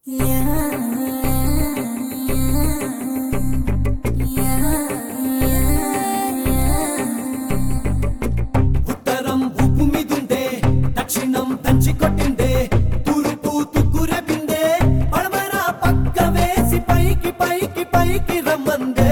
ఉత్తరం ఉప్పు మీదుండే దక్షిణం దంచి కొట్టిందే తూర్పు తుక్కురెపిందే పడమర పక్క వేసి పైకి పైకి పైకి రమ్మందే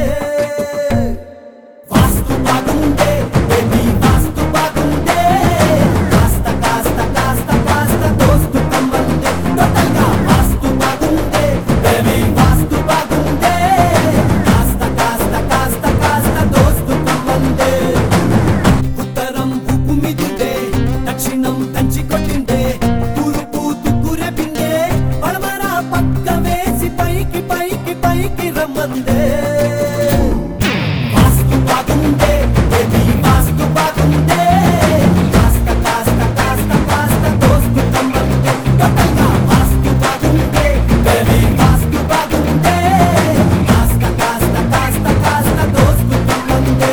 వాస్తు బాగుందే బేబీ వాస్తు బాగుందే కాస్త కాస్త కాస్త కాస్త దోస్తు కమ్మందే టోటల్గా వాస్తు బాగుందే బేబీ వాస్తు బాగుందే కాస్త కాస్త కాస్త కాస్త దోస్తు కమ్మందే ఉత్తరం ఉప్పు మీదుండే దక్షిణం దంచి కొట్టిందే తూర్పు తుక్కురెపిందే పడమర పక్క వేసి పైకి పైకి పైకి రమ్మందే వాస్తు బాగుందే బేబీ వాస్తు బాగుందే కాస్త కాస్త కాస్త కాస్త దోస్తు కమ్మందే టోటల్గా వాస్తు బాగుందే బేబీ వాస్తు బాగుందే కాస్త కాస్త కాస్త కాస్త దోస్తు కమ్మందే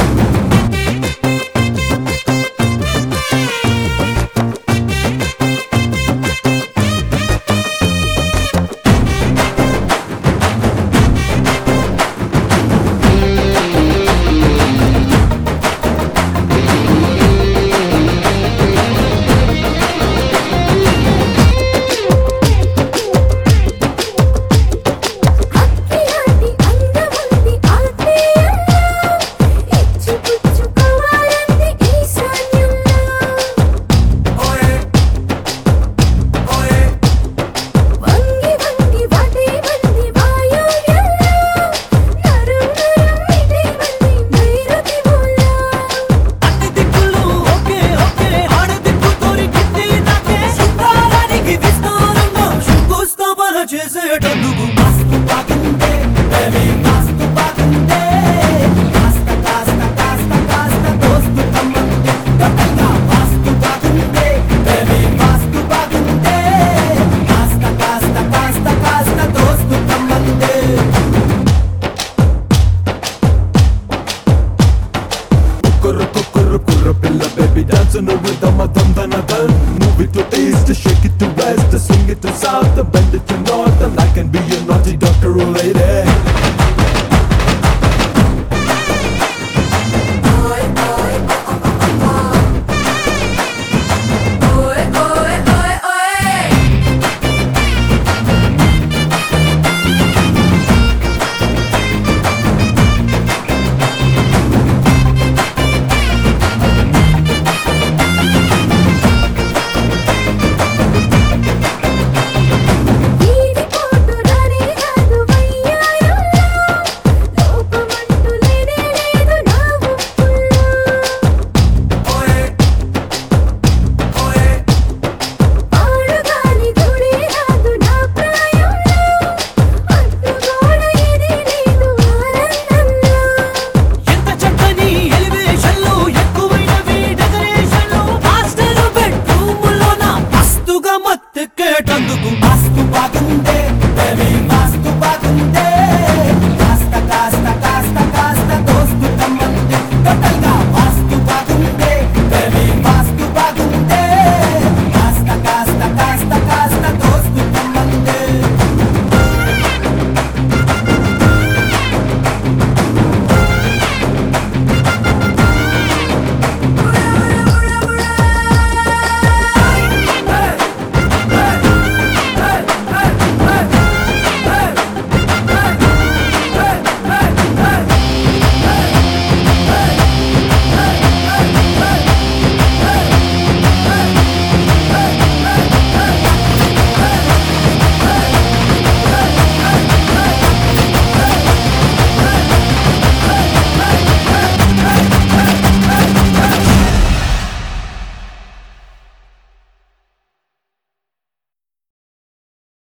అక్కిలాంటి అందముంది ఆత్మీయంగా ఇచ్చిపుచ్చుకోవాలంది ఈశాన్యంగా ఓయే ఓయే వంగి వంగి వాటే వంది వాయువ్యంగా నరం నరం ఇటే వంది నైరుతి మూల అన్ని దిక్కులు ఓకే ఓకే ఆడ దిక్కు దొరికింది నాకే శృంగారానికి విస్తారంగా శంకుస్థాపన చేసేటందుకు వాస్తు బాగుందే బేబీ వాస్తు బాగుందే కాస్త కాస్త కాస్త కాస్త దోస్తు కమ్మందే టోటల్గా వాస్తు బాగుందే బేబీ వాస్తు బాగుందే కాస్త కాస్త కాస్త కాస్త దోస్తు కమ్మందే Kurra pilla baby dance on the rhythm of dum dum dum. Move it to east, to shake it to west, to swing it to south, to bend it to north. And I can be your naughty doctor, oh lady. ఓయ్ ఓయ్ ఓయ్ ఓయ్ ఓయ్ ఓయ్ వీడి పోటు రానే రాదు వయ్యారంలో లోపమంటూ లేనే లేదు నా ఉప్పుల్లో ఓయే ఓయే ఆడుగాలి ధూళి రాదు నా ప్రాయంలో అడ్డుగోడ ఏదీ లేదు ఆనందంలో ఎంత చక్కని ఎలివేషన్లు ఎక్కువైనవి డెకరేషన్లు మాస్టర్ బెడ్రూములో నా మస్తుగా మత్తెక్కేటందుకు వాస్తు బాగుందే